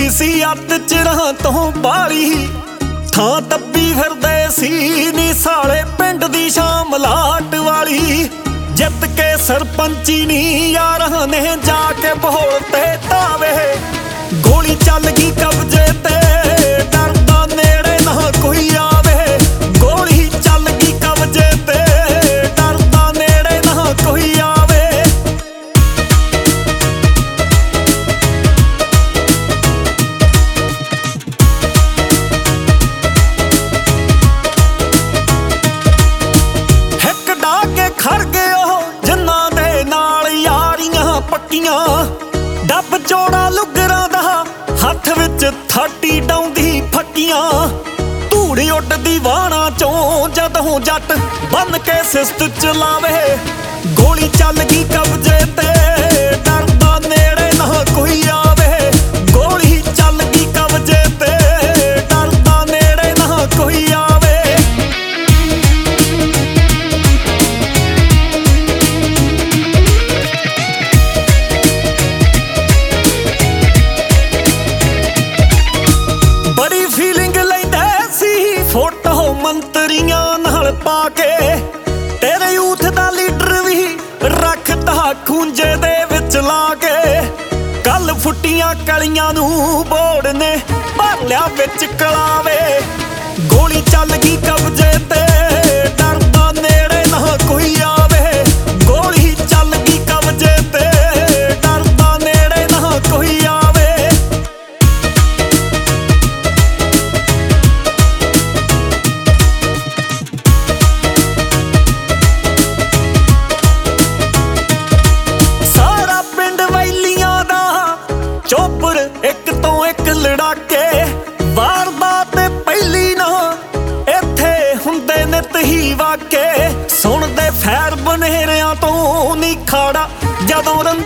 ਚੜ੍ਹਦੀ ਸੀ ਅੱਤ ਚਿਰਾਂ ਤੋਂ ਬਾਲੀ, ਥਾਂ ਦੱਬੀ ਫਿਰਦੇ ਸੀ ਨੀ ਸਾਲੇ ਪਿੰਡ ਦੀ ਸ਼ਾਮ ਲਾਟ ਵਾਲੀ। ਜਿੱਤ ਕੇ ਸਰਪੰਚੀ ਨੀ ਯਾਰਾਂ ਨੇ ਜਾ ਕੇ ਬਹੋਲ ਤੇ ਧਾਵੇ, ਗੋਲੀ ਚੱਲ ਗਈ ਕਬਜ਼ੇ ਤੇ ਡਰਦਾ ਨੇੜੇ ਨਾ ਕੋਈ ਆਵੇ। ਗੋਲੀ ਚੱਲ ਗਈ ਕਬਜ਼ੇ ਤੇ ਡਰਦਾ ਨੇੜੇ ਨਾ ਕੋਈ ਆਵੇ। ਹਿੱਕ ਡਾ ਕੇ ਖੜ ਗਏ ਉਹ ਜਿਨ੍ਹਾਂ ਦੇ ਨਾਲ ਯਾਰੀਆਂ ਪੱਕੀਆਂ, ਡੱਬ ਚੋੜਾ ਲੁੱਗਰਾਂ ਦਾ ਹੱਥ ਵਿੱਚ 30 ਡਾਉਂਦੀ ਫੱਕੀਆਂ। ਧੂੜ ਉੱਡਦੀ ਵਾਹਣਾ ਚੋਂ ਜਦੋਂ ਜੱਟ ਬੰਨ ਕੇ ਸਿਸਤ ਚਲਾਵੇ, ਗੋਲੀ ਚੱਲ ਗਈ ਕਬਜ਼ੇ ਤੇ ਡਰਦਾ ਨੇੜੇ ਨਾ ਕੋਈ ਆਵੇ। ਗੋਲੀ ਚੱਲ ਗਈ ਕਬਜ਼ੇ ਤੇ ਡਰਦਾ ਨੇੜੇ ਨਾ ਕੋਈ ਆਵੇ। ਬੜੀ ਫੀਲਿੰਗ ਲੈਂਦੇ ਸੀ ਫੋਟੋ ਮੰਤਰੀਆਂ ਨਾਲ ਪਾ ਕੇ, ਤੇਰੇ ਯੂਥ ਦਾ ਲੀਡਰ ਵੀ ਰੱਖਦਾ ਖੂੰਜੇ ਦੇ ਵਿੱਚ ਲਾ ਕੇ। ਕੱਲ ਫੁੱਟੀਆਂ ਕਲੀਆਂ ਨੂੰ ਬੋੜ ਨੇ ਭਰ ਲਿਆ ਵਿੱਚ ਕਲਾਵੇ, ਗੋਲੀ ਚੱਲ ਗਈ ਕਬਜ਼ੇ ਤੇ ਡਰਦਾ ਨੇੜੇ ਨਾ ਕੋਈ ਆਵੇ। ਗੋਲੀ ਚੱਲ ਗਈ ਕਬਜ਼ੇ ਤੇ ਡਰਦਾ ਨੇੜੇ ਨਾ ਕੋਈ ਆਵੇ। ਸਾਰਾ ਪਿੰਡ ਵੈਲੀਆਂ ਦਾ ਚੋਪਰ ਇੱਕ ਤੋਂ ਇੱਕ ਲੜਾਕੇ, ਵਾਰਦਾਤ ਤੇ ਪਹਿਲੀ ਨਾ ਇੱਥੇ ਹੁੰਦੇ ਨਿਤ ਹੀ ਵਾਕੇ। ਸੁਣਦੇ ਫੈਰ ਬਨੇਰਿਆਂ ਤੋਂ ਨੀ ਖਾੜਾ ਜਦੋਂ